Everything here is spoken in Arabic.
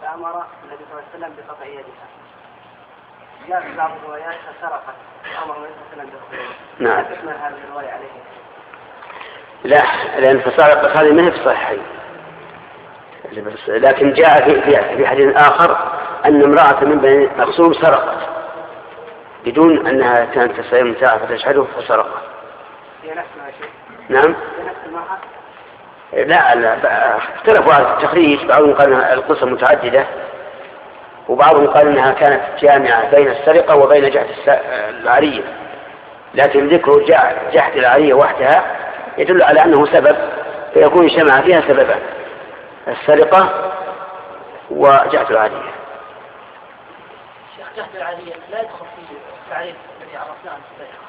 أمر النبي صلى الله عليه وسلم بقطع يدها. جاء في بعض الروايات فسرقت أمر النبي صلى الله عليه وسلم بقطع يدها. نعم. لا تشمل هذه الرواية عليه. لا، لأن فسرقت هذه ما هي في الصحيحين، لكن جاء في حديث آخر أن امرأة من بني مخزوم سرقت بدون أنها كانت تستطيع المتاع فتشهده فسرقت. هي نفسها شيء. نعم. هي نفس المرأة. لا اختلفوا على التخريج، بعضهم قال القصة متعددة وبعضهم قال انها كانت جامعة بين السرقة وبين جحد العارية، لكن ذكر جحد العارية وحدها يدل على انه سبب، فيكون اجتمع فيها سببان: السرقة وجحد العارية. جحد العارية لا يدخل في التعريف الذي عرفناه عن السرقة.